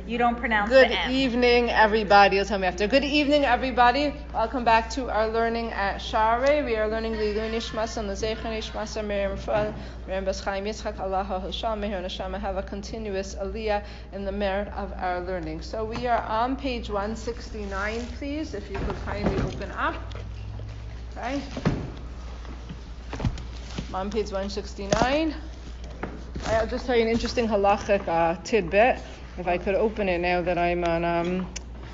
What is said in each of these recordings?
You don't pronounce Good the M. evening, everybody. You'll tell me after. Good evening, everybody. Welcome back to our learning at Sha'arei. We are learning Lilu Nishmas and Lezecha Nishmas and Miriam Fal, Miriam Bas Chaim Yitzchak, Allah HaShem, Meher Neshama, have a continuous aliyah in the merit of our learning. So we are on page 169, please, if you could kindly open up. Okay. I'm on page 169. I'll just tell you an interesting halachic tidbit. If I could open it now that I'm on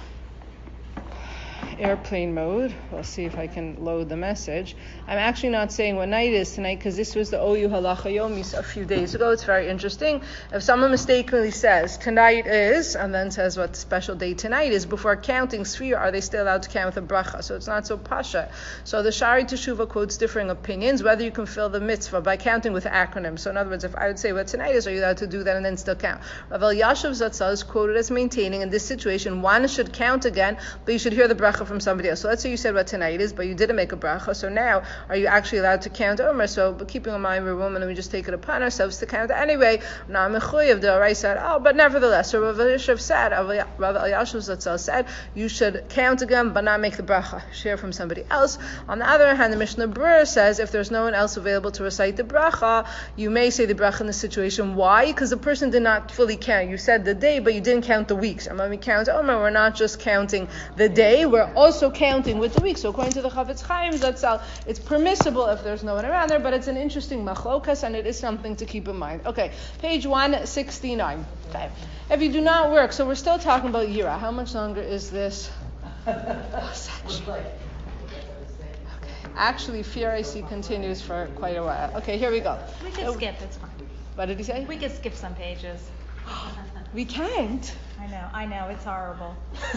airplane mode. We'll see if I can load the message. I'm actually not saying what night it is tonight because this was the OU Halacha Yomi a few days ago. It's very interesting. If someone mistakenly says tonight is, and then says what special day tonight is, before counting Sfir, are they still allowed to count with a bracha? So it's not so pasha. So the Shari Teshuvah quotes differing opinions, whether you can fill the mitzvah by counting with acronyms. So in other words, if I would say what tonight is, are you allowed to do that and then still count? Rav Elyashiv Zatzal is quoted as maintaining in this situation, one should count again, but you should hear the bracha from somebody else. So let's say you said what tonight is, but you didn't make a bracha. So now, are you actually allowed to count Omer? So, but keeping in mind we're women and we just take it upon ourselves to count anyway. Now, Mechuyev the Arai said, but nevertheless, so Rav Elyashiv Zatzal said, you should count again, but not make the bracha. Share from somebody else. On the other hand, the Mishnah Berurah says, if there's no one else available to recite the bracha, you may say the bracha in this situation. Why? Because the person did not fully count. You said the day, but you didn't count the weeks. And when we count Omer, we're not just counting the day, we're also counting with the week. So according to the Chavetz Chaim Zatzal, it's permissible if there's no one around there, but it's an interesting machlokas and it is something to keep in mind. Okay, page 169. Okay. If you do not work, so we're still talking about Yira. How much longer is this? Okay. Actually, fear I see continues for quite a while. Okay, here we go. We can skip, it's fine. What did he say? We can skip some pages. We can't. I know, it's horrible.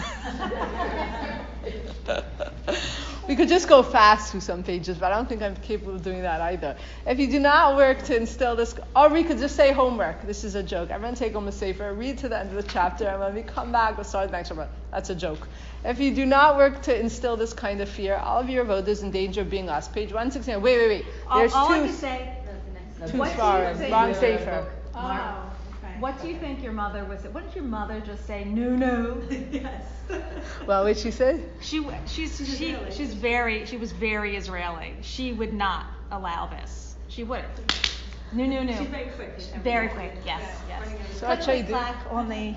We could just go fast through some pages, but I don't think I'm capable of doing that either. If you do not work to instill this, or we could just say homework. This is a joke. Everyone take home a sefer, read to the end of the chapter, and when we come back, we'll start the next one. That's a joke. If you do not work to instill this kind of fear, all of your vote is in danger of being lost. Page 169. Wait. There's all two. I can say, Two svarim. Wrong sefer. Oh. What do you think your mother would say? Wouldn't your mother just say no? Yes. Well, what she said? She was very Israeli. She would not allow this. She wouldn't. No. She's very quick. Very quick. Yes. So what should I do? On the...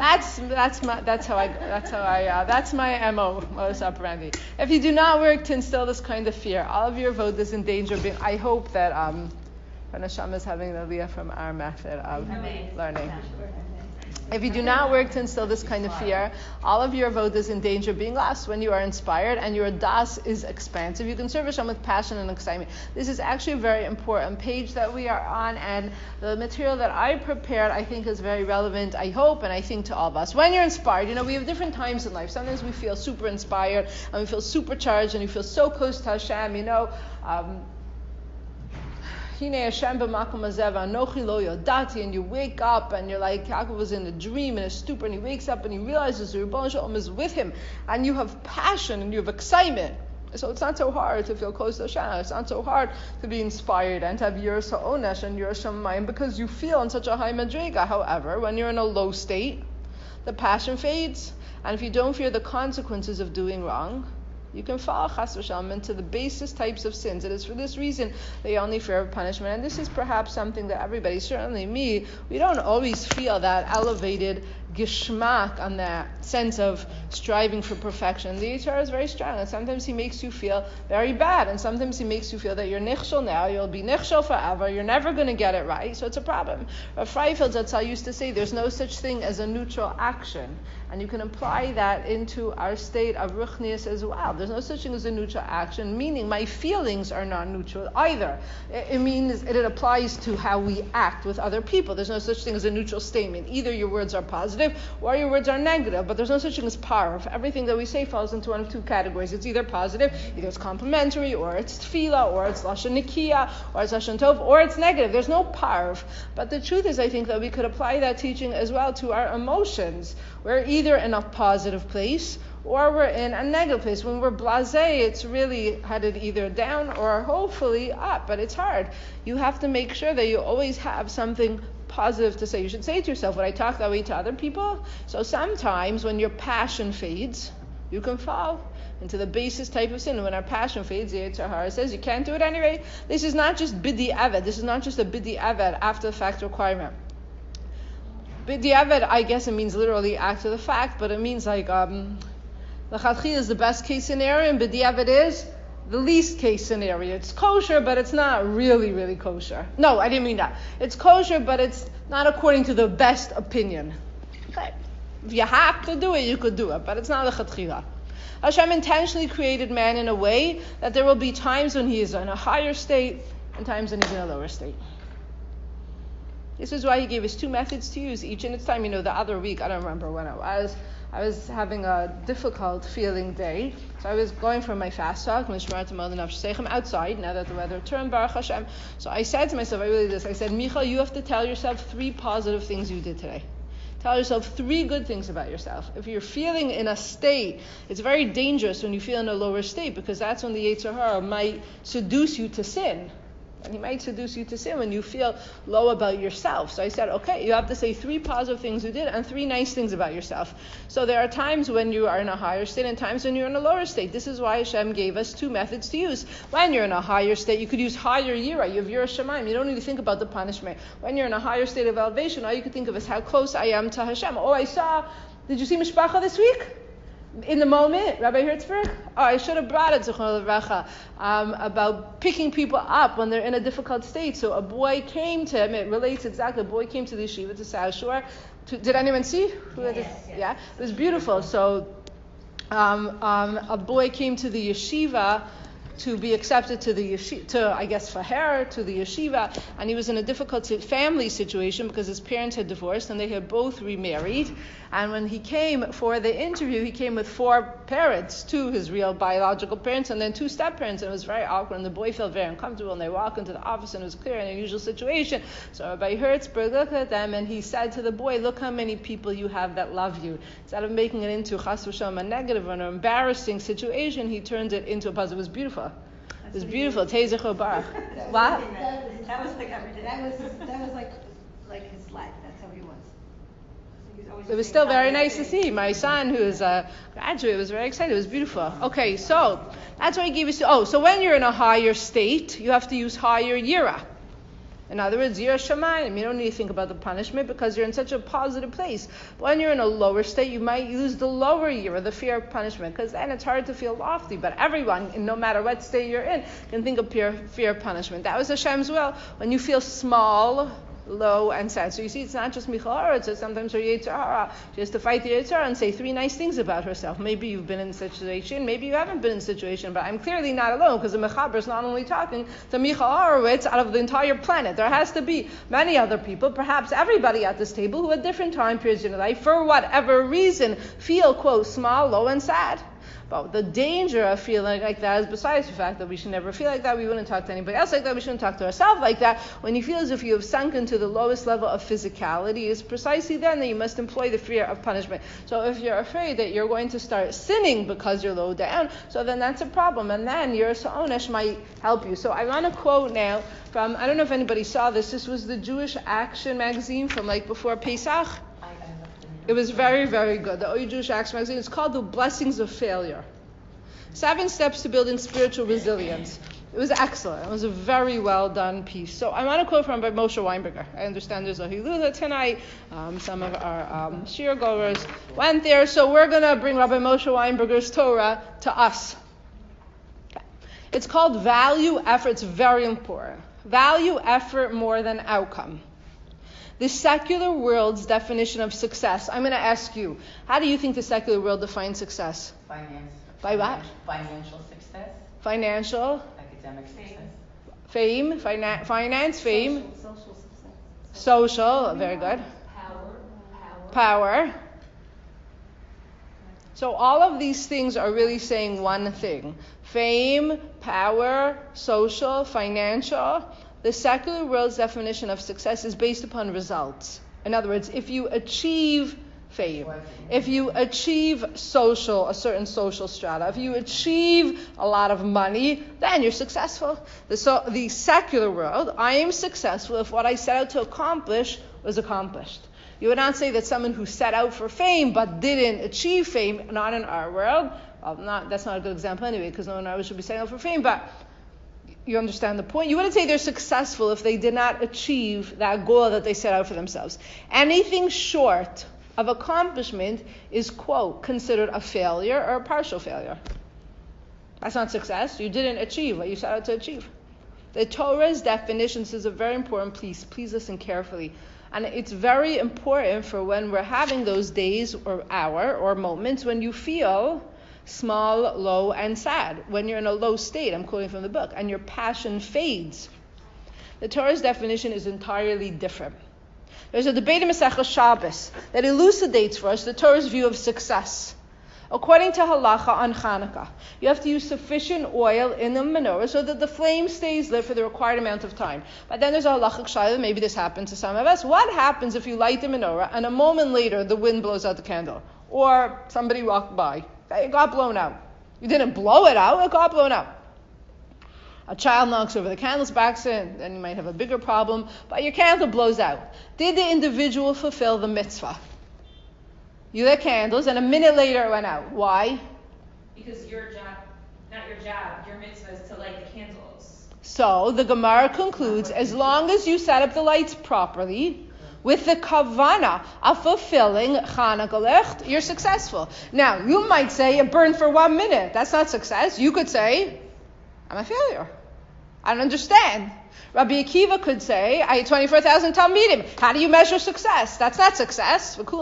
That's my MO, modus operandi. If you do not work to instill this kind of fear, all of your vote is in danger of being. I hope that Neshama is having the aliyah from our method of learning. If you do not work to instill this kind of fear, all of your vote is in danger of being lost. When you are inspired and your das is expansive, you can serve Hashem with passion and excitement. This is actually a very important page that we are on, and the material that I prepared I think is very relevant, I hope, and I think to all of us. When you're inspired, we have different times in life. Sometimes we feel super inspired and we feel supercharged and we feel so close to Hashem, and you wake up and you're like, Yaakov was in a dream, in a stupor, and he wakes up and he realizes the Rebbeinu Shalom is with him, and you have passion and you have excitement. So it's not so hard to feel close to Hashem. It's not so hard to be inspired and to have Yiras HaOnesh and Yiras Shamayim because you feel in such a high madrega. However, when you're in a low state, the passion fades, and if you don't fear the consequences of doing wrong, you can fall chas v'shalom into the basest types of sins. It is for this reason that you only fear of punishment. And this is perhaps something that everybody, certainly me, we don't always feel that elevated gishmak on that sense of striving for perfection. The Yetzer Hara is very strong, and sometimes he makes you feel very bad, and sometimes he makes you feel that you're nichshel now, you'll be nichshel forever, you're never going to get it right, so it's a problem. Rav Freifeld Zatzal used to say there's no such thing as a neutral action, and you can apply that into our state of ruchnius as well. There's no such thing as a neutral action, meaning my feelings are not neutral either. It means it applies to how we act with other people. There's no such thing as a neutral statement. Either your words are positive or your words are negative, but there's no such thing as parv. Everything that we say falls into one of two categories. It's either positive, either it's complimentary, or it's tefillah, or it's lashon nikiya, or it's lashon tov, or it's negative. There's no parv. But the truth is, I think that we could apply that teaching as well to our emotions. We're either in a positive place or we're in a negative place. When we're blasé, it's really headed either down or hopefully up, but it's hard. You have to make sure that you always have something positive to say. You should say to yourself, would I talk that way to other people? So sometimes when your passion fades, you can fall into the basest type of sin. When our passion fades, the Yetzer Hara says you can't do it anyway. This is not just bidi aved. This is not just a bidi aved after the fact requirement. Bidi aved, I guess it means literally after the fact, but it means like l'chadchila is the best case scenario, and bidi aved is the least case scenario. It's kosher, but it's not really, really kosher. No, I didn't mean that. It's kosher, but it's not according to the best opinion. Okay. If you have to do it, you could do it, but it's not l'chadchila. Hashem intentionally created man in a way that there will be times when he is in a higher state and times when he's in a lower state. This is why he gave us two methods to use, each in its time. The other week, I don't remember when it was, I was having a difficult feeling day. So I was going for my fast talk, outside, now that the weather turned, Baruch Hashem. So I said to myself, I said, Michal, you have to tell yourself 3 positive things you did today. Tell yourself 3 good things about yourself. If you're feeling in a state, it's very dangerous when you feel in a lower state, because that's when the Yetzer Hara might seduce you to sin. And he might seduce you to sin when you feel low about yourself. So I said, okay, you have to say 3 positive things you did and 3 nice things about yourself. So there are times when you are in a higher state and times when you're in a lower state. This is why Hashem gave us 2 methods to use. When you're in a higher state, you could use higher yira. You have yira shamayim. You don't need to think about the punishment. When you're in a higher state of elevation, all you can think of is how close I am to Hashem. Oh, did you see Mishpacha this week? In the moment, Rabbi Hertzberg, I should have brought it to about picking people up when they're in a difficult state. So a boy came to him, it relates exactly, a boy came to the yeshiva to South Shore. Did anyone see? Yeah, it was beautiful. So a boy came to the yeshiva to be accepted to the yeshiva, to the yeshiva, and he was in a difficult family situation because his parents had divorced and they had both remarried. And when he came for the interview, he came with 4 parents, 2 his real biological parents, and then 2 step-parents, and it was very awkward, and the boy felt very uncomfortable, and they walked into the office, and it was clear, an unusual situation. So Rabbi Hertzberg looked at them, and he said to the boy, look how many people you have that love you. Instead of making it into chas v'shalom, a negative or an embarrassing situation, he turned it into a positive. It was beautiful. It was beautiful. Teizecho Baruch. What? That was like everything. That was like his life. That's how he was. It was still very nice to see. My son, who is a graduate, was very excited. It was beautiful. Okay, so that's why he gave us. So when you're in a higher state, you have to use higher yira. In other words, yira shamayim. You don't need to think about the punishment because you're in such a positive place. But when you're in a lower state, you might use the lower yira, the fear of punishment, because then it's hard to feel lofty. But everyone, no matter what state you're in, can think of fear of punishment. That was Hashem's will. When you feel small, low, and sad. So you see, it's not just Michal Hara, it's sometimes her Yetzer Hara. She has to fight the Yetzer Hara and say 3 nice things about herself. Maybe you've been in a situation, maybe you haven't been in a situation, but I'm clearly not alone, because the Mechaber is not only talking to Michal Horowitz out of the entire planet. There has to be many other people, perhaps everybody at this table, who at different time periods in their life, for whatever reason, feel, quote, small, low, and sad. But the danger of feeling like that is besides the fact that we should never feel like that. We wouldn't talk to anybody else like that. We shouldn't talk to ourselves like that. When you feel as if you have sunk into the lowest level of physicality, it's precisely then that you must employ the fear of punishment. So if you're afraid that you're going to start sinning because you're low down, so then that's a problem. And then your Sa'onesh might help you. So I want to quote now from, I don't know if anybody saw this. This was the Jewish Action magazine from before Pesach. It was very, very good. The Oy Jewish Action magazine. It's called The Blessings of Failure. 7 steps to building spiritual resilience. It was excellent. It was a very well done piece. So I want to quote from Moshe Weinberger. I understand there's a Hilula tonight. Some of our shir goers went there. So we're going to bring Rabbi Moshe Weinberger's Torah to us. It's called Value Effort. It's very important. Value effort more than outcome. The secular world's definition of success. I'm going to ask you, how do you think the secular world defines success? Finance. By what? Financial success. Financial. Academic success. Fame. Finance. Fame. Social success. Social. Very good. Power. So all of these things are really saying one thing. Fame, power, social, financial. The secular world's definition of success is based upon results. In other words, if you achieve fame, if you achieve a certain social strata, if you achieve a lot of money, then you're successful. The secular world, I am successful if what I set out to accomplish was accomplished. You would not say that someone who set out for fame but didn't achieve fame, not in our world. Well, that's not a good example anyway, because no one in our world should be setting out for fame, but you understand the point. You wouldn't say they're successful if they did not achieve that goal that they set out for themselves. Anything short of accomplishment is, quote, considered a failure or a partial failure. That's not success. You didn't achieve what you set out to achieve. The Torah's definitions is a very important piece. Please listen carefully. And it's very important for when we're having those days or hour or moments when you feel small, low, and sad. When you're in a low state, I'm quoting from the book, and your passion fades. The Torah's definition is entirely different. There's a debate in Masechah Shabbos that elucidates for us the Torah's view of success. According to halacha on Hanukkah, you have to use sufficient oil in the menorah so that the flame stays lit for the required amount of time. But then there's a halachic shayla, maybe this happens to some of us. What happens if you light the menorah and a moment later the wind blows out the candle? Or somebody walked by. It got blown out. You didn't blow it out, it got blown out. A child knocks over the candles by accident, then you might have a bigger problem, but your candle blows out. Did the individual fulfill the mitzvah? You lit candles, and a minute later it went out. Why? Because your mitzvah is to light the candles. So the Gemara concludes, as long as you set up the lights properly, with the kavana of fulfilling Chanukah licht, you're successful. Now, you might say it burned for 1 minute. That's not success. You could say, I'm a failure. I don't understand. Rabbi Akiva could say, I had 24,000 Talmidim. How do you measure success? That's not success. That's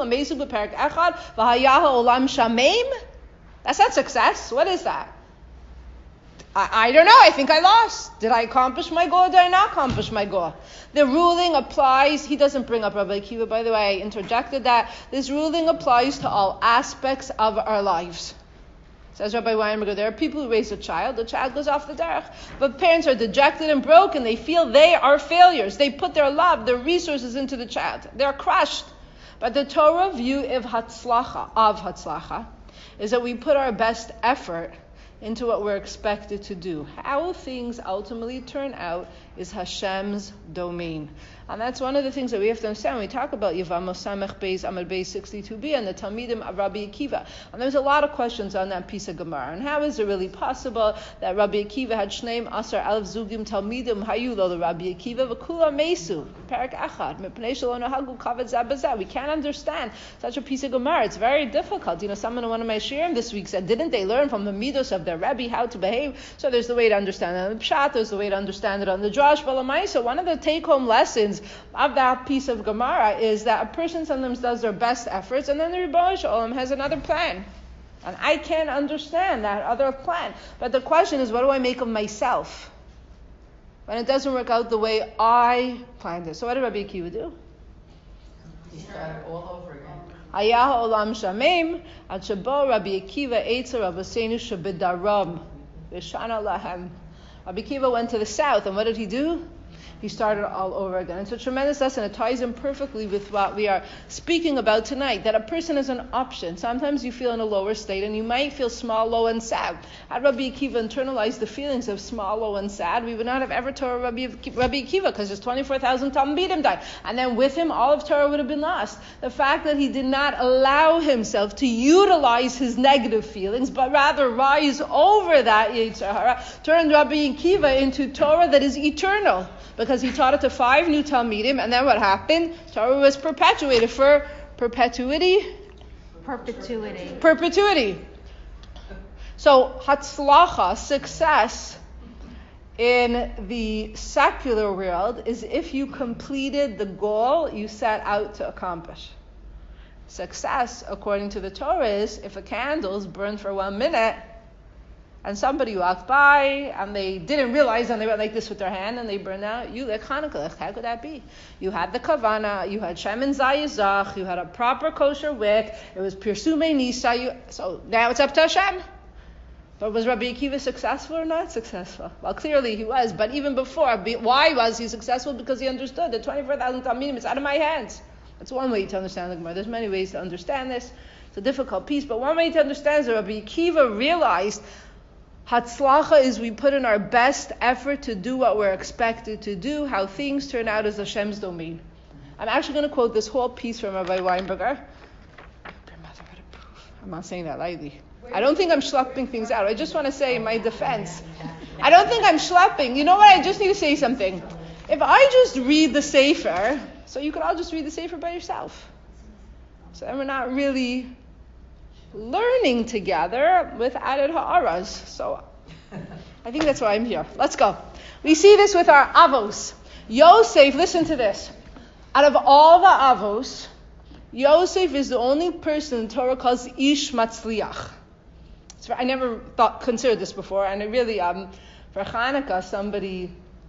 not success. What is that? I don't know. I think I lost. Did I accomplish my goal or did I not accomplish my goal? The ruling applies. He doesn't bring up Rabbi Akiva, by the way. I interjected that. This ruling applies to all aspects of our lives. Says Rabbi Weinberger, there are people who raise a child, the child goes off the derech. But parents are dejected and broken. They feel they are failures. They put their love, their resources into the child. They're crushed. But the Torah view of Hatzlacha, is that we put our best effort into what we're expected to do. How things ultimately turn out is Hashem's domain. And that's one of the things that we have to understand when we talk about Yevamos Samech Beis Amud Beis 62b and the Talmidim of Rabbi Akiva. And there's a lot of questions on that piece of Gemara. And how is it really possible that Rabbi Akiva had Shneim Asar Alef Zugim Talmidim Hayu Lo Rabbi Akiva V'Kula Mesu Perak Echad Mipnei Shelo Nahagu Kavod Zeh B'Zeh. We can't understand such a piece of Gemara. It's very difficult. Someone in one of my shiurim this week said, didn't they learn from the midos of their Rebbe how to behave? So there's the way to understand it on the Pshat, there's the way to understand it on the Drash. So one of the take-home lessons of that piece of Gemara is that a person sometimes does their best efforts and then the Rebbe Shalom has another plan. And I can't understand that other plan. But the question is, what do I make of myself when it doesn't work out the way I planned it? So what did Rabbi Akiva do? He started all over again. Hayah olam shamim ad shabo Rabbi Akiva eitzer Rabbeinu shebedaram v'shana lahem. Rabbi Akiva went to the south, and what did he do? He started all over again. It's a tremendous lesson. It ties in perfectly with what we are speaking about tonight, that a person is an option. Sometimes you feel in a lower state, and you might feel small, low, and sad. Had Rabbi Akiva internalized the feelings of small, low, and sad, we would not have ever Torah Rabbi Akiva, because there's 24,000 Talmidim died. And then with him, all of Torah would have been lost. The fact that he did not allow himself to utilize his negative feelings, but rather rise over that Yetzer Hara, turned Rabbi Akiva into Torah that is eternal. Because he taught it to 5 new Talmidim, and then what happened? Torah was perpetuated for perpetuity. So Hatzlacha, success in the secular world, is if you completed the goal you set out to accomplish. Success, according to the Torah, is if a candle is burned for 1 minute, and somebody walked by, and they didn't realize, and they went like this with their hand, and they burned out. You lit Chanukah. How could that be? You had the kavana, you had Shemin Zayizach, you had a proper kosher wick, it was Pirsume Nisa, so now it's up to Hashem. But was Rabbi Akiva successful or not successful? Well, clearly he was, but even before, why was he successful? Because he understood that 24,000 Talmidim is out of my hands. That's one way to understand the Gemara. There's many ways to understand this. It's a difficult piece, but one way to understand is that Rabbi Akiva realized Hatzlacha is we put in our best effort to do what we're expected to do. How things turn out is Hashem's domain. I'm actually going to quote this whole piece from Rabbi Weinberger. I'm not saying that lightly. I don't think I'm schlepping things out. I just want to say in my defense, I don't think I'm schlepping. You know what? I just need to say something. If I just read the Sefer, so you could all just read the Sefer by yourself. So then we're not really learning together with added ha'aras. So I think that's why I'm here. Let's go. We see this with our avos. Yosef, listen to this. Out of all the avos, Yosef is the only person the Torah calls Ish Matzliach. I never considered this before, and it really, for Hanukkah, somebody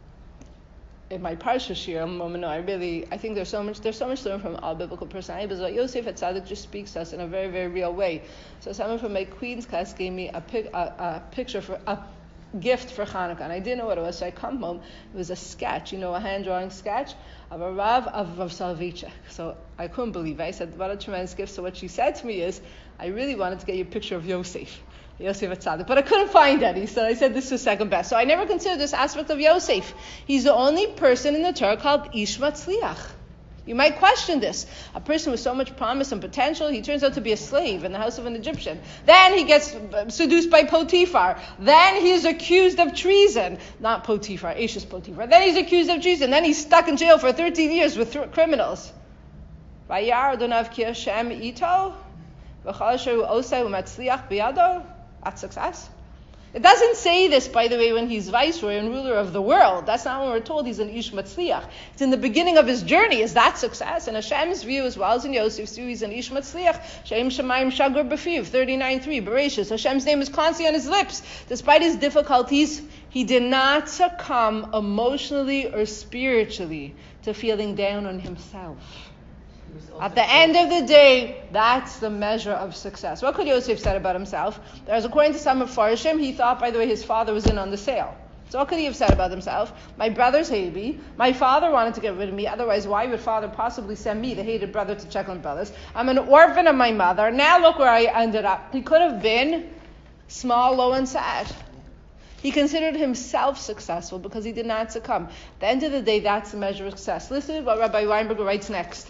in my Parsha Shir, I think there's so much to learn from all biblical personalities, but Yosef HaTzadik just speaks to us in a very, very real way. So someone from my Queen's class gave me a picture for a gift for Hanukkah, and I didn't know what it was, so I come home, it was a sketch, a hand-drawing sketch of a Rav of Soloveitchik. So I couldn't believe it. I said, what a tremendous gift. So what she said to me is, I really wanted to get you a picture of Yosef HaTzadik, but I couldn't find any, so I said this was second best. So I never considered this aspect of Yosef. He's the only person in the Torah called Ish Matzliach. You might question this. A person with so much promise and potential, he turns out to be a slave in the house of an Egyptian. Then he gets seduced by Potiphar. Then he's accused of treason. Not Potiphar, Ashes Potiphar. Then he's accused of treason. Then he's stuck in jail for 13 years with criminals. Vayar Adonav ki Hashem ito, v'chal asher hu oseh u'matzliach biyado. That's success. It doesn't say this, by the way, when he's viceroy and ruler of the world. That's not when we're told he's an Ish Matzliach. It's in the beginning of his journey. Is that success? In Hashem's view, as well as in Yosef's view, he's an Ish Matzliach. Shem Shemayim Shagur B'fiv, 39:3, Bereshis. Hashem's name is constantly on his lips. Despite his difficulties, he did not succumb emotionally or spiritually to feeling down on himself. At the end of the day, that's the measure of success. What could Yosef said about himself? There's, according to some of Farshim, he thought, by the way, his father was in on the sale. So what could he have said about himself? My brothers hated me. My father wanted to get rid of me. Otherwise, why would father possibly send me, the hated brother, to check on brothers? I'm an orphan of my mother. Now look where I ended up. He could have been small, low, and sad. He considered himself successful because he did not succumb. At the end of the day, that's the measure of success. Listen to what Rabbi Weinberger writes next.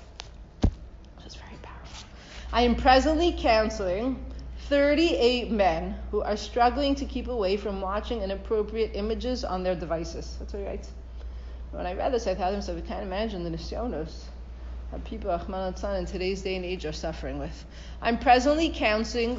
I am presently counseling 38 men who are struggling to keep away from watching inappropriate images on their devices. That's what he writes. When I read this, I thought to myself, we can't imagine the nisyonos that people, Rahman al in today's day and age are suffering with. I'm presently counseling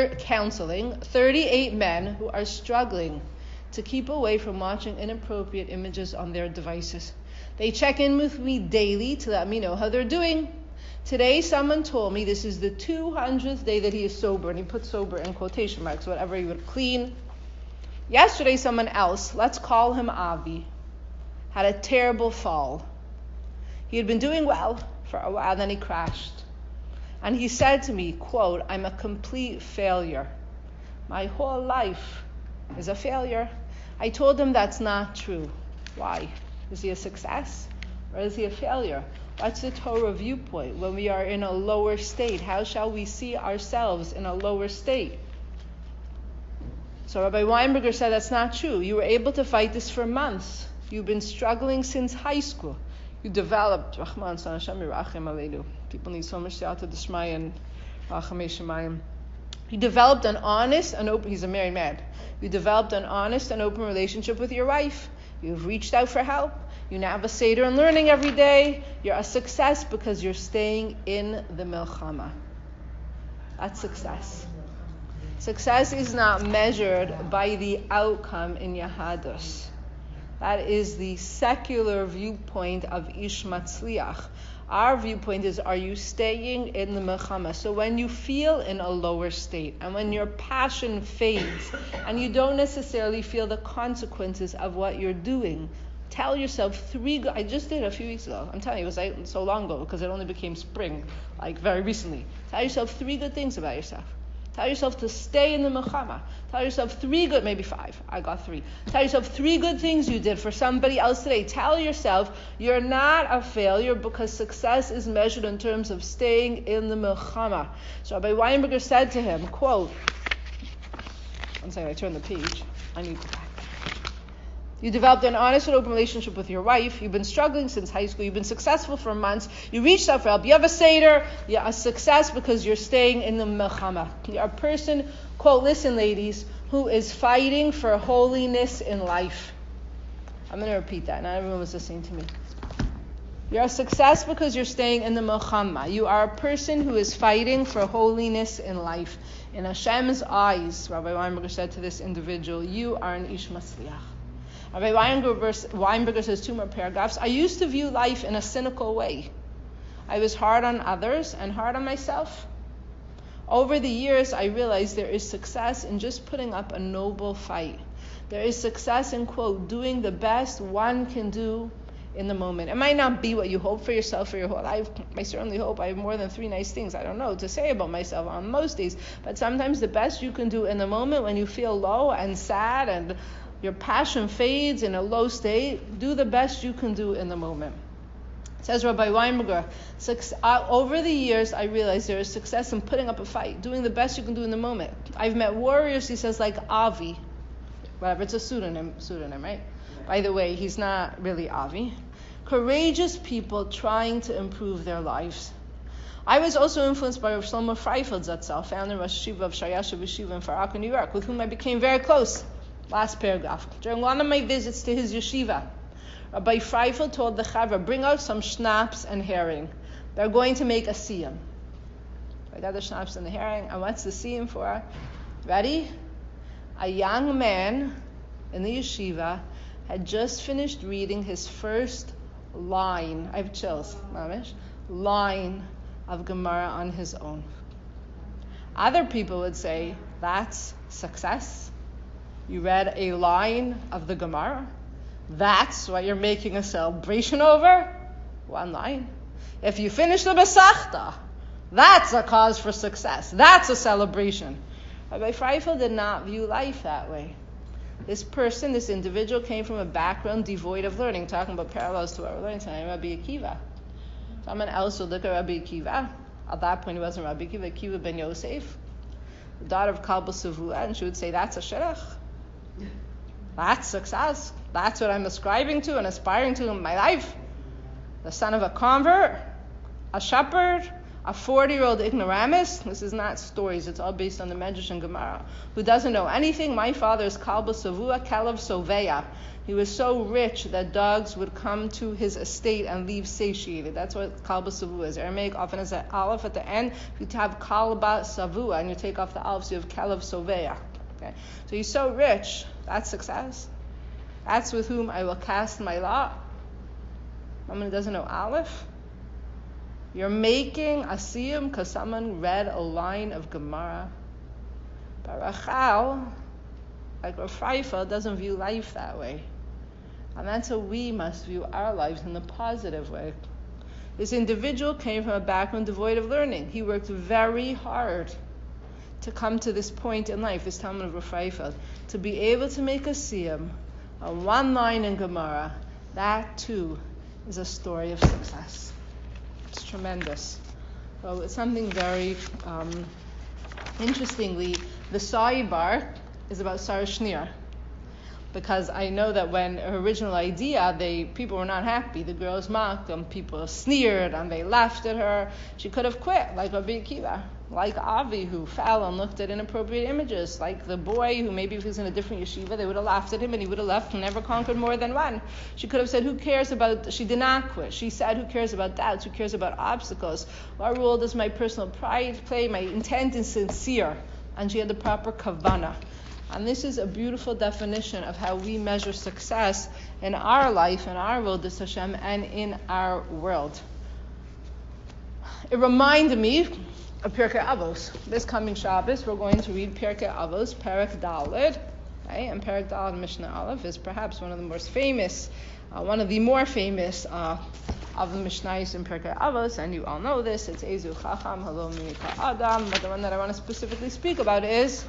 38 men who are struggling to keep away from watching inappropriate images on their devices. They check in with me daily to let me know how they're doing. Today, someone told me this is the 200th day that he is sober, and he put sober in quotation marks, whatever he would clean. Yesterday, someone else, let's call him Avi, had a terrible fall. He had been doing well for a while, then he crashed. And he said to me, quote, I'm a complete failure. My whole life is a failure. I told him that's not true. Why? Is he a success or is he a failure? What's the Torah viewpoint when we are in a lower state? How shall we see ourselves in a lower state? So Rabbi Weinberger said that's not true. You were able to fight this for months. You've been struggling since high school. You developed, Rahman Hashem Yirachem Aleinu. People need so much Siyata D'Shmaya and Rachamei Shemayim. You developed an honest and open, he's a married man. You developed an honest and open relationship with your wife. You've reached out for help. You now have a Seder and learning every day. You're a success because you're staying in the Milchama. That's success. Success is not measured by the outcome in Yahadus. That is the secular viewpoint of Ish Matzliach. Our viewpoint is, are you staying in the Milchama? So when you feel in a lower state, and when your passion fades, and you don't necessarily feel the consequences of what you're doing, tell yourself I just did a few weeks ago. I'm telling you, it was so long ago because it only became spring, very recently. Tell yourself 3 good things about yourself. Tell yourself to stay in the Milchama. Tell yourself 3 good, maybe 5. I got 3. Tell yourself 3 good things you did for somebody else today. Tell yourself you're not a failure because success is measured in terms of staying in the Milchama. So Rabbi Weinberger said to him, quote, one second, I turned the page. I need to back. You developed an honest and open relationship with your wife. You've been struggling since high school. You've been successful for months. You reached out for help. You have a seder. You're a success because you're staying in the milchama. You're a person, quote, listen ladies, who is fighting for holiness in life. I'm going to repeat that. Not everyone was listening to me. You're a success because you're staying in the milchama. You are a person who is fighting for holiness in life. In Hashem's eyes, Rabbi Weinberger said to this individual, you are an ish matzliach. Rabbi Weinberger says 2 more paragraphs. I used to view life in a cynical way. I was hard on others and hard on myself. Over the years, I realized there is success in just putting up a noble fight. There is success in, quote, doing the best one can do in the moment. It might not be what you hope for yourself for your whole life. I certainly hope I have more than 3 nice things, I don't know, to say about myself on most days. But sometimes the best you can do in the moment when you feel low and sad and your passion fades in a low state, do the best you can do in the moment. Says Rabbi Weinberger, over the years I realized there is success in putting up a fight, doing the best you can do in the moment. I've met warriors, he says, like Avi. Whatever, it's a pseudonym, right? By the way, he's not really Avi. Courageous people trying to improve their lives. I was also influenced by Rav Shlomo Freifeld Zatzal, founder of Rosh Yeshiva of Shayasha Yeshiva in Far Rockaway, New York, with whom I became very close. Last paragraph. During one of my visits to his yeshiva, Rabbi Freifeld told the Chavra, bring out some schnapps and herring. They're going to make a siyum. I got the schnapps and the herring. And what's the siyum for? Ready? A young man in the yeshiva had just finished reading his first line. I have chills, mamish. Line of Gemara on his own. Other people would say, that's success. You read a line of the Gemara. That's what you're making a celebration over? One line. If you finish the Masechta, that's a cause for success. That's a celebration. Rabbi Freifeld did not view life that way. This person, this individual, came from a background devoid of learning, talking about parallels to what we're learning tonight, Rabbi Akiva. Someone else would look at Rabbi Akiva. At that point, he wasn't Rabbi Akiva, Akiva ben Yosef, the daughter of Kalba Savua, and she would say, that's a shidduch. That's success. That's what I'm ascribing to and aspiring to in my life. The son of a convert, a shepherd, a 40-year-old ignoramus. This is not stories. It's all based on the Medrash and Gemara. Who doesn't know anything? My father is Kalba Savua, Kalev Soveya. He was so rich that dogs would come to his estate and leave satiated. That's what Kalba Savua is. Aramaic often has an aleph at the end. If you have Kalba Savua and you take off the aleph, so you have Kalev Soveya. Okay? So he's so rich. That's success. That's with whom I will cast my lot. Someone who doesn't know aleph. You're making a siyum because someone read a line of Gemara. But Rachel, like Rav Freifeld, doesn't view life that way. And that's how we must view our lives, in the positive way. This individual came from a background devoid of learning. He worked very hard to come to this point in life, this Talmud of Rav Freifeld, to be able to make a siyum on one line in Gemara. That too is a story of success. It's tremendous. So it's something very interestingly, the sidebar is about Sarah Schneer. Because I know that when her original idea, people were not happy. The girls mocked them, people sneered, and they laughed at her. She could have quit, like Rabbi Akiva, like Avi, who fell and looked at inappropriate images, like the boy who maybe if he was in a different yeshiva, they would have laughed at him and he would have left and never conquered more than one. She could have said, who cares about, she did not quit. She said, who cares about doubts, who cares about obstacles? What role does my personal pride play? My intent is sincere. And she had the proper kavanah. And this is a beautiful definition of how we measure success in our life, in our world, as Hashem, and in our world. It reminded me of Pirkei Avos. This coming Shabbos, we're going to read Pirkei Avos, Perek Daled. Okay? And Perek Daled Mishnah Aleph is perhaps one of the more famous of the Mishnayos in Pirkei Avos, and you all know this. It's Ezu Chacham, Halo Minika Adam. But the one that I want to specifically speak about is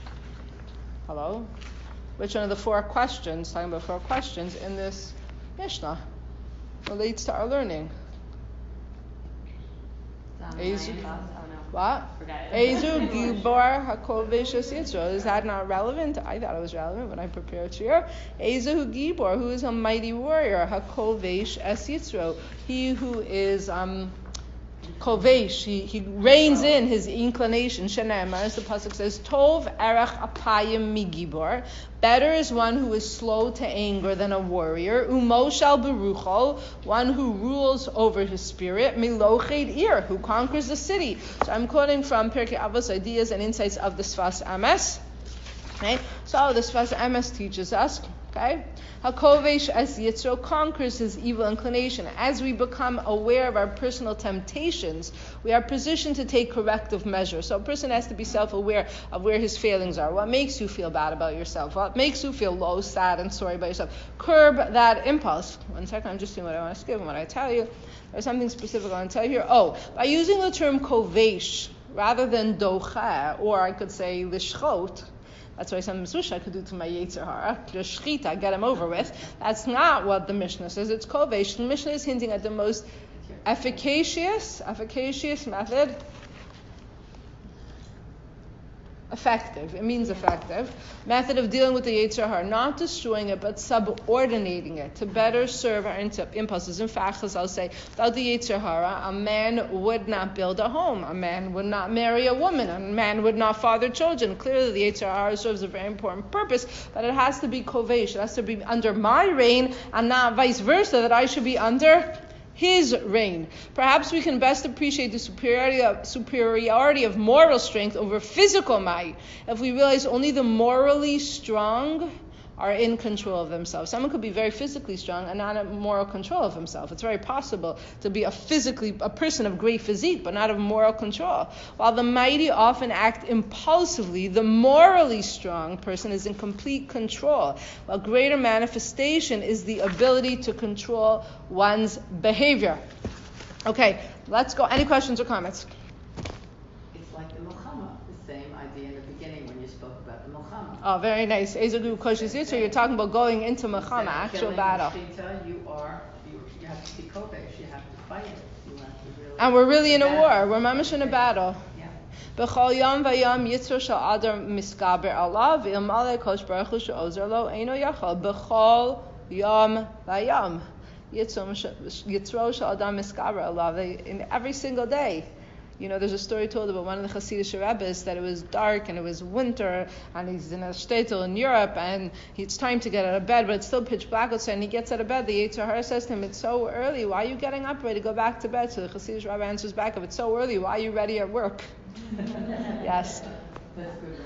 which one of the talking about 4 questions in this Mishnah relates to our learning? What? Ezu Gibor HaKovesh Es Yitzro. Is that not relevant? I thought it was relevant when I prepared here. Ezu Gibor, who is a mighty warrior, HaKovesh Es Yitzro. He who is Kovesh, he reins in his inclination. Shenemar, as the pasuk says, Tov erech apayim migibor. Better is one who is slow to anger than a warrior. Umoshal beruchol, one who rules over his spirit. Miloched ir, who conquers the city. So I'm quoting from Pirkei Avos, ideas and insights of the Sfas Emes. Okay, so the Sfas Emes teaches us. Okay, HaKovesh Es Yitzro conquers his evil inclination. As we become aware of our personal temptations, we are positioned to take corrective measures. So a person has to be self-aware of where his failings are. What makes you feel bad about yourself? What makes you feel low, sad, and sorry about yourself? Curb that impulse. 1 second, I'm just doing what I want to give and what I tell you. There's something specific I want to tell you here. By using the term Kovesh rather than Docha, or I could say Lishchot, that's why I sometimes wish I could do to my Yetzer Hara, just shchita, get him over with. That's not what the Mishnah says. It's kovesh. The Mishnah is hinting at the most efficacious method. Effective. It means effective. Method of dealing with the Yetzer Hara, not destroying it, but subordinating it to better serve our impulses. In fact, as I'll say, without the Yetzer Hara, a man would not build a home. A man would not marry a woman. A man would not father children. Clearly, the Yetzer Hara serves a very important purpose, but it has to be kovesh. It has to be under my reign, and not vice versa, that I should be under his reign. Perhaps we can best appreciate the superiority of moral strength over physical might if we realize only the morally strong are in control of themselves. Someone could be very physically strong and not in moral control of himself. It's very possible to be a person of great physique, but not of moral control. While the mighty often act impulsively, the morally strong person is in complete control. While greater manifestation is the ability to control one's behavior. Okay, let's go. Any questions or comments? It's like the Milchama, the same idea in the beginning when you spoke about the Milchama. Oh, very nice. Ezogu Koshes Yitzro, you're talking about going into Milchama, actual battle. You have to be kovesh, you have to fight it. You have to really. And we're really in a war. We're mamish in a battle. Yeah. B'chol yom v'yom yitzro shel adam miskaber alav v'ilmale kosh baruch hu she'ozer lo eino yachal. B'chol yom v'yom yitzro shel adam miskaber alav. In every single day. You know, there's a story told about one of the Hasidic Rebbes that it was dark and it was winter and he's in a shtetl in Europe and it's time to get out of bed, but it's still pitch black outside, and he gets out of bed. The Yetzer Hara says to him, "It's so early. Why are you getting up ready to go back to bed?" So the Hasidic Rebbe answers back, "If it's so early, why are you ready at work?" Yes. That's good.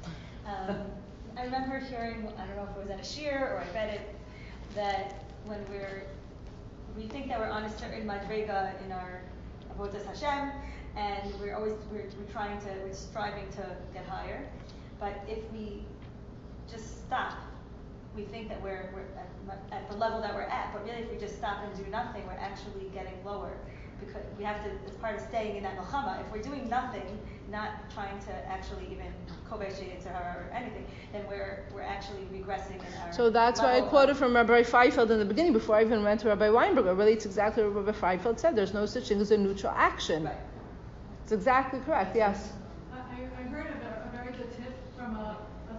I remember hearing, I don't know if it was at a shir or I read it, that when we think that we're on a certain madrega in our avodas Hashem, and we're striving to get higher. But if we just stop, we think that we're at the level that we're at. But really, if we just stop and do nothing, we're actually getting lower. Because we have to, as part of staying in that milchama, if we're doing nothing, not trying to actually even kovesh Yetzer Hara or anything, then we're actually regressing in our. So that's why I quoted from Rabbi Feifeld in the beginning, before I even went to Rabbi Weinberger. Really, it's exactly what Rabbi Feifeld said. There's no such thing as a neutral action. Right. It's exactly correct. Yes. I heard a very good tip from I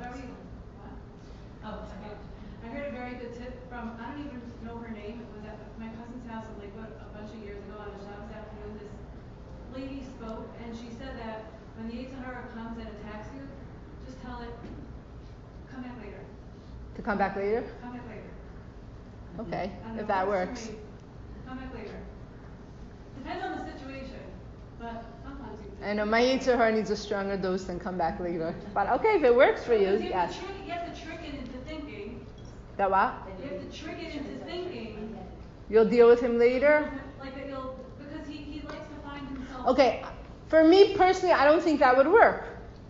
heard a very good tip from, I don't even know her name. It was at my cousin's house in Lakewood a bunch of years ago on a Shabbos afternoon. This lady spoke, and she said that when the Yetzer Hara comes and attacks you, just tell it, come back later. To come back later? Come back later. Okay, And if the that works works. for me, come back later. Depends on the situation, but sometimes you do. I know my Yetzer Hara needs a stronger dose than come back later. But okay, if it works for you, Because yes. You have to trick it into thinking. That what? You have to trick it into thinking. You'll deal with him later? Like that because he likes to find himself. Okay, for me personally, I don't think that would work.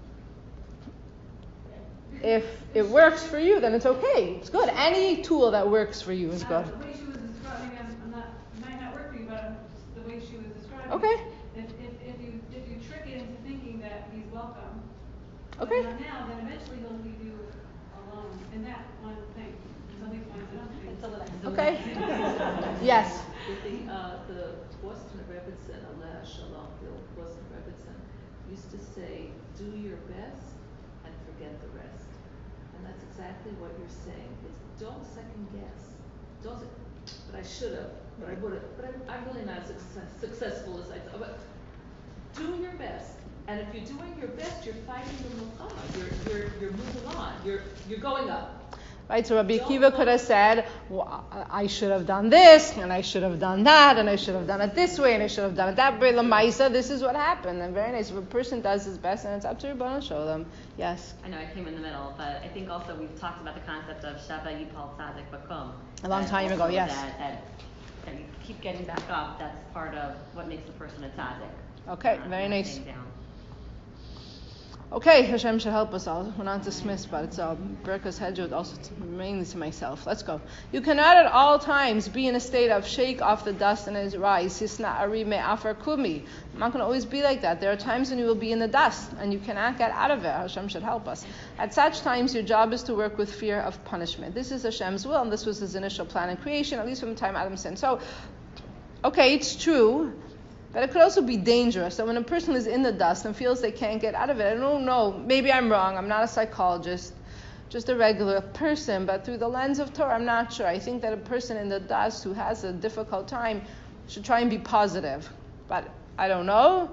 If it works for you, then it's okay. It's good. Any tool that works for you is good. The way she was describing, it might not work for you, but the way she was describing. Okay. If you trick it into thinking that he's welcome. Okay. But not now, then eventually he'll leave you alone in that one thing. Somebody points it out to you. Okay. Yes. The Boston Rebbitzin, Aleh Shalom, the Boston Rebbitzin, used to say, do your best and forget the rest. And that's exactly what you're saying. It's don't second guess. Don't say, but I should have, but I would have, but I'm really not as successful as I thought. But do your best. And if you're doing your best, you're fighting the mulchama. You're moving on. You're going up. Right, so Rabbi Akiva could have said, well, I should have done this, and I should have done that, and I should have done it this way, and I should have done it that way. Lamaisa, this is what happened. And very nice. If a person does his best, and it's up to Rebbeinu Sholem. Yes? I know I came in the middle, but I think also we've talked about the concept of Shava Yipal Tzadik Bakum. A long time ago, yes. That you keep getting back up, that's part of what makes the person a tzaddik. Okay, very nice. Staying down. Okay, Hashem should help us all. We're not dismissed, but it's Berkas Hedjot, also mainly to myself. Let's go. You cannot at all times be in a state of shake off the dust and rise. Hisna ari me afar kumi. I'm not going to always be like that. There are times when you will be in the dust and you cannot get out of it. Hashem should help us. At such times, your job is to work with fear of punishment. This is Hashem's will, and this was His initial plan in creation, at least from the time Adam sinned. So, okay, it's true. But it could also be dangerous that when a person is in the dust and feels they can't get out of it, I don't know, maybe I'm wrong, I'm not a psychologist, just a regular person, but through the lens of Torah, I'm not sure. I think that a person in the dust who has a difficult time should try and be positive. But I don't know.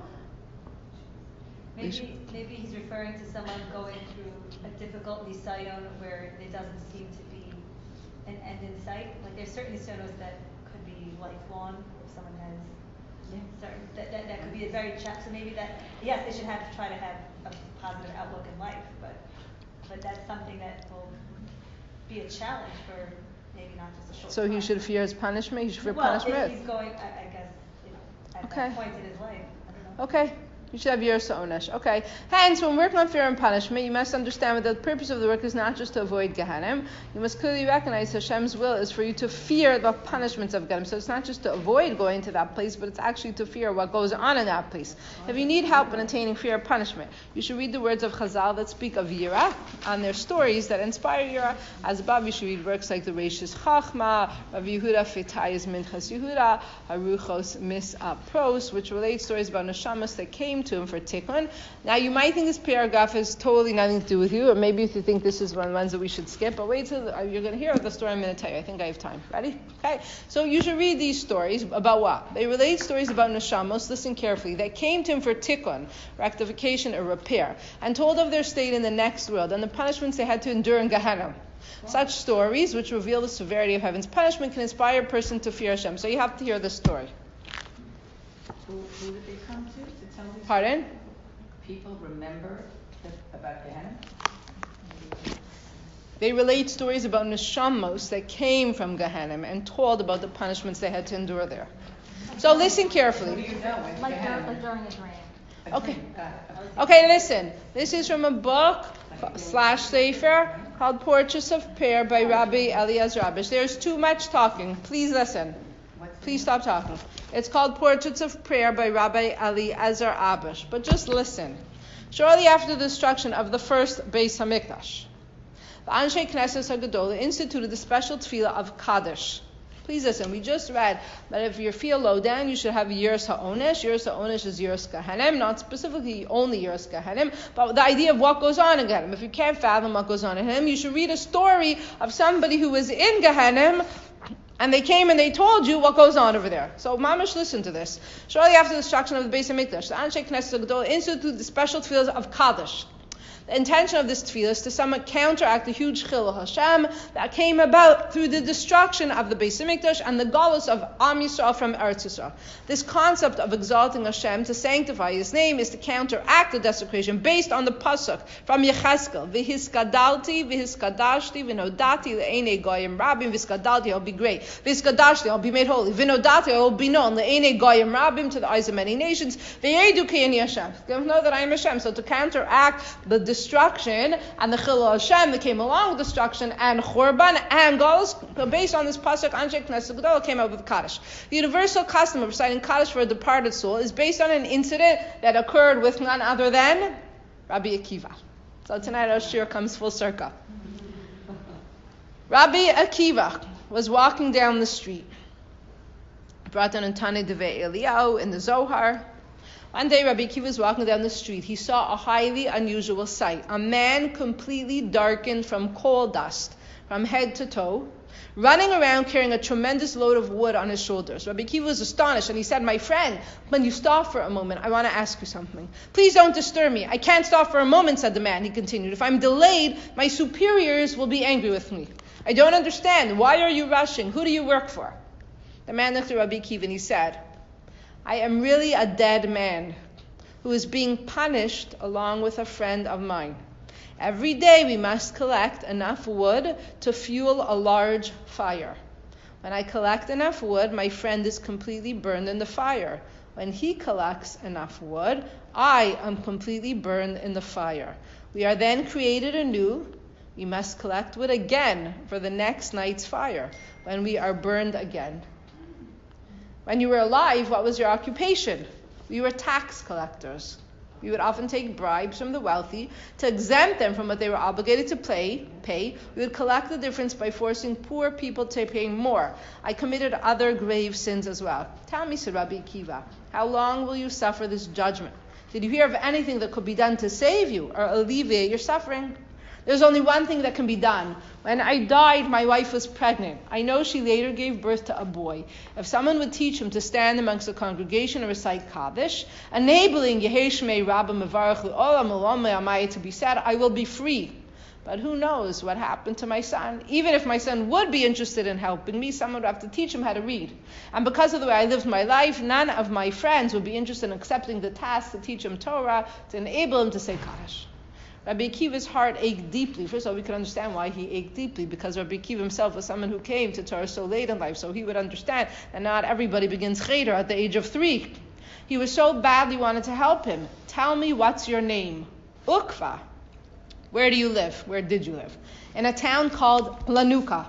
Maybe he's referring to someone going through a difficult nisayon where there doesn't seem to be an end in sight. Like there's certain nisayonos that could be lifelong if someone has certain that could be a very so maybe that yes they should have to try to have a positive outlook in life, but that's something that will be a challenge for maybe not just a short So time. He should fear his punishment? He should fear well, punishment? if he's going, I guess, at that point in his life, I don't know. Okay. You should have Yersa Onesh. Okay. Hence, when working on fear and punishment, you must understand that the purpose of the work is not just to avoid Gehenim. You must clearly recognize Hashem's will is for you to fear the punishments of Gehenim. So it's not just to avoid going to that place, but it's actually to fear what goes on in that place. If you need help in attaining fear of punishment, you should read the words of Chazal that speak of Yira and their stories that inspire Yira. As above, you should read works like the Reishis Chachma, Rav Yehuda Fetayis Minchas Yehuda, Haruchos Mis Pros, which relate stories about Neshamas that came to him for tikkun. Now you might think this paragraph has totally nothing to do with you, or maybe if you think this is one of the ones that we should skip, but wait till you're going to hear the story I'm going to tell you. I think I have time. Ready? Okay. So you should read these stories about what? They relate stories about neshamos, listen carefully, that came to him for tikkun, rectification or repair, and told of their state in the next world and the punishments they had to endure in Gehenna. Such stories, which reveal the severity of heaven's punishment, can inspire a person to fear Hashem. So you have to hear this story. Who did they come to tell these? Pardon? People remember about Gehenna? They relate stories about neshamos that came from Gehenna and told about the punishments they had to endure there. So listen carefully. What do you know? Like during a dream. Okay. Okay, listen. This is from a book / sefer called Portraits of Prayer by Rabbi Eliezer Abish. There's too much talking. Please listen. Please stop talking. It's called Portraits of Prayer by Rabbi Eliezer Abish. But just listen. Shortly after the destruction of the first Beis Hamikdash, the Anshe Knesset HaGadola instituted the special tefillah of Kaddish. Please listen, we just read that if you feel low down, you should have Yiras HaOnesh. Yiras HaOnesh is Yiras Gehenim, not specifically only Yiras Gehenim, but the idea of what goes on in Gehenim. If you can't fathom what goes on in Gehenim, you should read a story of somebody who was in Gehenim, and they came and they told you what goes on over there. So Mamash, listen to this. Shortly after the destruction of the Beis Hamikdash, the Anshe Knesset HaGadola instituted the special tefillah of Kaddish. The intention of this tefillah is to somewhat counteract the huge chilul Hashem that came about through the destruction of the Beis Hamikdash and the galus of Am Yisrael from Eretz Yisrael. This concept of exalting Hashem to sanctify His name is to counteract the desecration based on the pasuk from Yecheskel: V'hiskadalti, v'hiskadashti, v'nodati le'enei goyim rabim. V'hiskadalti, I'll be great. V'hiskadashti, I'll be made holy. V'nodati, I will be known le'enei goyim rabim, to the eyes of many nations. V'yedu ki ani Hashem. They know that I am Hashem. So to counteract the destruction and the chilul Hashem that came along with destruction and churban and galus, based on this pasuk, Anshe Knesset HaGadola came up with Kaddish. The universal custom of reciting Kaddish for a departed soul is based on an incident that occurred with none other than Rabbi Akiva. So tonight our shir comes full circle. Rabbi Akiva was walking down the street, brought down in Tane Devei Eliyahu in the Zohar, One day Rabbi Akiva was walking down the street. He saw a highly unusual sight. A man completely darkened from coal dust, from head to toe, running around carrying a tremendous load of wood on his shoulders. Rabbi Akiva was astonished and he said, "My friend, when you stop for a moment, I want to ask you something. Please don't disturb me. I can't stop for a moment," said the man. He continued, "If I'm delayed, my superiors will be angry with me. I don't understand. Why are you rushing? Who do you work for?" The man looked at Rabbi Akiva and he said, "I am really a dead man who is being punished along with a friend of mine. Every day we must collect enough wood to fuel a large fire. When I collect enough wood, my friend is completely burned in the fire. When he collects enough wood, I am completely burned in the fire. We are then created anew. We must collect wood again for the next night's fire, when we are burned again. When you were alive, what was your occupation? We were tax collectors. We would often take bribes from the wealthy to exempt them from what they were obligated to pay. We would collect the difference by forcing poor people to pay more. I committed other grave sins as well. Tell me," said Rabbi Akiva, "how long will you suffer this judgment? Did you hear of anything that could be done to save you or alleviate your suffering?" "There's only one thing that can be done. When I died, my wife was pregnant. I know she later gave birth to a boy. If someone would teach him to stand amongst the congregation and recite Kaddish, enabling Yehei Shmei Rabba Mevarach L'Olam Olam Me'amaya to be said, I will be free. But who knows what happened to my son? Even if my son would be interested in helping me, someone would have to teach him how to read. And because of the way I lived my life, none of my friends would be interested in accepting the task to teach him Torah, to enable him to say Kaddish." Rabbi Akiva's heart ached deeply. First of all, we can understand why he ached deeply, because Rabbi Akiva himself was someone who came to Torah so late in life, so he would understand that not everybody begins Cheder at the age of 3. He was so badly wanted to help him. "Tell me, what's your name?" "Ukva." "Where do you live?" "Where did you live?" "In a town called Lanuka."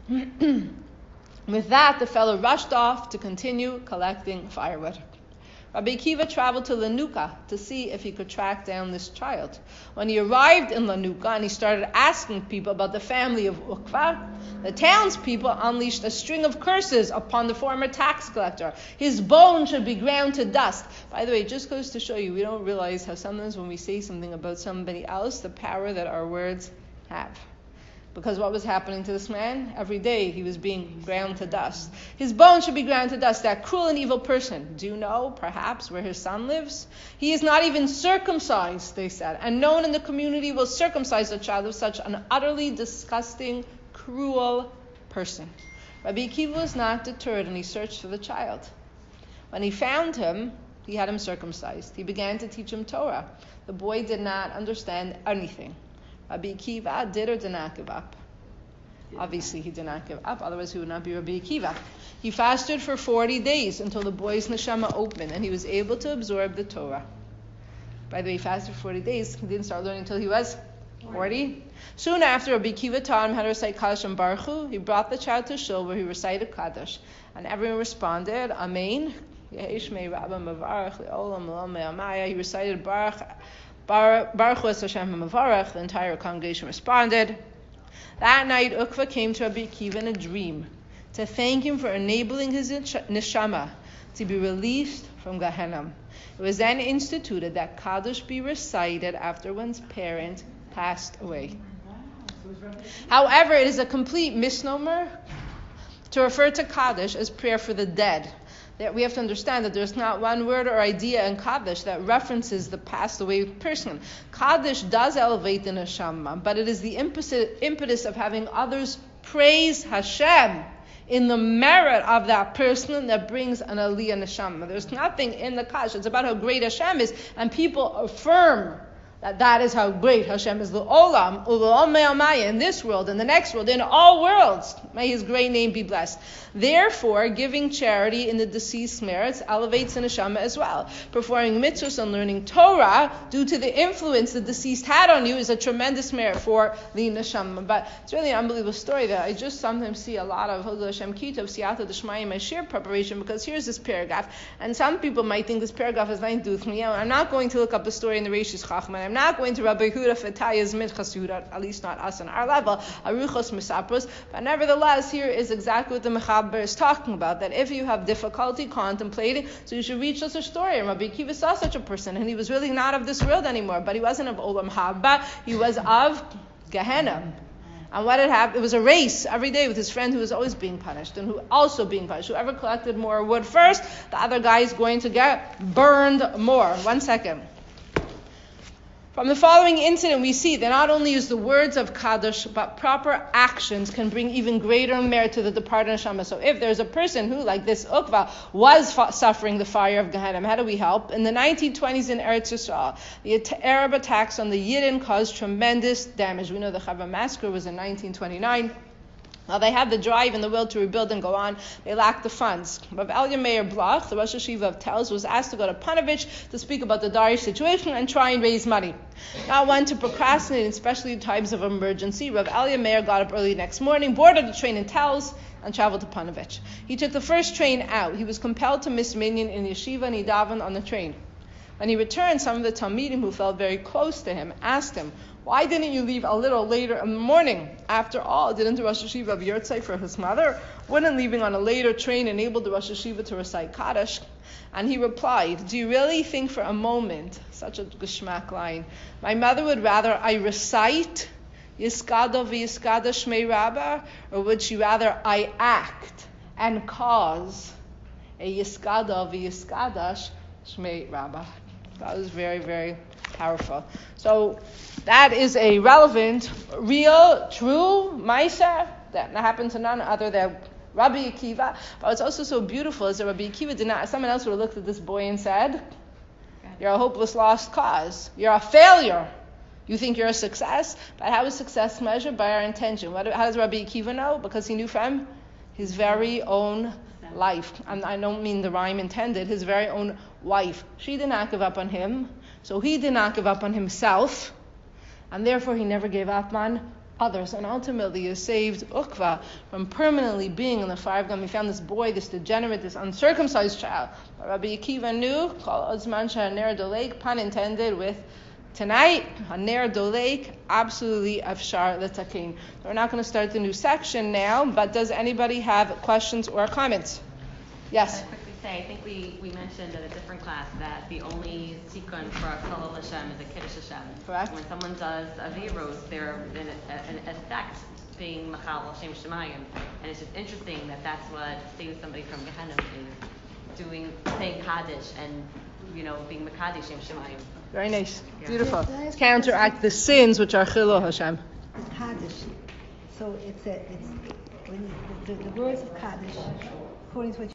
With that, the fellow rushed off to continue collecting firewood. Rabbi Akiva traveled to Lanuka to see if he could track down this child. When he arrived in Lanuka and he started asking people about the family of Ukva, the townspeople unleashed a string of curses upon the former tax collector. His bones should be ground to dust. By the way, it just goes to show you, we don't realize how sometimes when we say something about somebody else, the power that our words have. Because what was happening to this man? Every day he was being ground to dust. His bones should be ground to dust. That cruel and evil person. Do you know, perhaps, where his son lives? He is not even circumcised, they said. And no one in the community will circumcise a child of such an utterly disgusting, cruel person. Rabbi Akiva was not deterred and he searched for the child. When he found him, he had him circumcised. He began to teach him Torah. The boy did not understand anything. Rabbi Akiva did or did not give up? Obviously he did not give up, otherwise he would not be Rabbi Akiva. He fasted for 40 days until the boy's neshama opened and he was able to absorb the Torah. By the way, he fasted for 40 days. He didn't start learning until he was 40. Soon after, Rabbi Akiva taught him how to recite Kaddish and Baruch Hu. He brought the child to shul where he recited Kaddish. And everyone responded, Amen. Yehei Shmei Rabba Mevarach L'Olam Olam Me'amaya. He recited Baruch Hu Es Hashem Mevarach. The entire congregation responded. That night, Ukva came to Rabbi Akiva in a dream to thank him for enabling his neshama to be released from Gehenna. It was then instituted that Kaddish be recited after one's parent passed away. However, it is a complete misnomer to refer to Kaddish as prayer for the dead. That we have to understand that there's not one word or idea in Kaddish that references the passed away person. Kaddish does elevate the neshama, but it is the impetus of having others praise Hashem in the merit of that person that brings an aliyah neshama. There's nothing in the Kaddish. It's about how great Hashem is, and people affirm that is how great Hashem is. L'olam, u'l'olam me'amaya, in this world, in the next world, in all worlds. May His great name be blessed. Therefore, giving charity in the deceased merits elevates the neshama as well. Performing mitzvahs and learning Torah, due to the influence the deceased had on you, is a tremendous merit for the neshama. But it's really an unbelievable story that I just sometimes see a lot of Hillel Hashem Kitov, Siyata D'Shmaya in my share preparation, because here's this paragraph, and some people might think this paragraph has nothing to do with me. I'm not going to look up the story in the Reishis Chachma. I'm not going to Rabbi Yehuda Fetaya's Minchas Yehuda, at least not us on our level, Aruchos Misapros, but nevertheless, here is exactly what the Mechaber is talking about, that if you have difficulty contemplating, so you should read such a story. And Rabbi Akiva saw such a person, and he was really not of this world anymore, but he wasn't of Olam Haba, he was of Gehenna. And what had happened, it was a race every day with his friend who was always being punished and who also being punished. Whoever collected more wood first, the other guy is going to get burned more. 1 second. From the following incident, we see that not only is the words of Kaddish, but proper actions can bring even greater merit to the departed neshama. So if there's a person who, like this Ukva, was suffering the fire of Gehenna, how do we help? In the 1920s in Eretz Yisrael, the Arab attacks on the Yidden caused tremendous damage. We know the Chava massacre was in 1929. Now they had the drive and the will to rebuild and go on. They lacked the funds. Rav Elia Meir Bloch, the Rosh Hashiva of Telz, was asked to go to Panovich to speak about the dire situation and try and raise money. Not one to procrastinate, especially in times of emergency. Rav Elia Meir got up early next morning, boarded a train in Telz, and traveled to Panovich. He took the first train out. He was compelled to miss minyan in yeshiva and he davened on the train. When he returned, some of the Talmidim who felt very close to him asked him, "Why didn't you leave a little later in the morning? After all, didn't the Rosh Hashiva have Yurtzeit for his mother? Wouldn't leaving on a later train enable the Rosh Hashiva to recite Kaddish?" And he replied, "Do you really think for a moment," such a geschmack line, "my mother would rather I recite Yiskado v'Yiskada Shmei Rabbah, or would she rather I act and cause a Yiskado v'Yiskada Shmei Rabbah?" That was very, very powerful. So that is a relevant, real, true Maisa that happened to none other than Rabbi Akiva. But what's also so beautiful is that Rabbi Akiva did not, someone else would have looked at this boy and said, "You're a hopeless lost cause. You're a failure. You think you're a success?" But how is success measured? By our intention. How does Rabbi Akiva know? Because he knew from his very own life. And I don't mean the rhyme intended. His very own wife. She did not give up on him. So he did not give up on himself. And therefore he never gave up on others. And ultimately he saved Ukva from permanently being in the fire of God. We found this boy, this degenerate, this uncircumcised child. But Rabbi Akiva knew, Kol Ozman Sha'aner Dolek, pun intended, with tonight, Haner Dolek, absolutely afshar l'takin. We're not going to start the new section now, but does anybody have questions or comments? Yes? I'd quickly say, I think we mentioned in a different class that the only sequence for Kol Hashem is a Kiddush Hashem. Correct. When someone does Aviros, they're in effect being Machal Shem Shemayim. And it's just interesting that that's what saves somebody from Gehenna is doing, saying Kaddish and, being Mekadesh Shem Shemayim. Very nice. Yeah. Beautiful. Yes, Counteract the sins which are Chilul Hashem. It's Kaddish. So it's when the words of Kaddish, according to what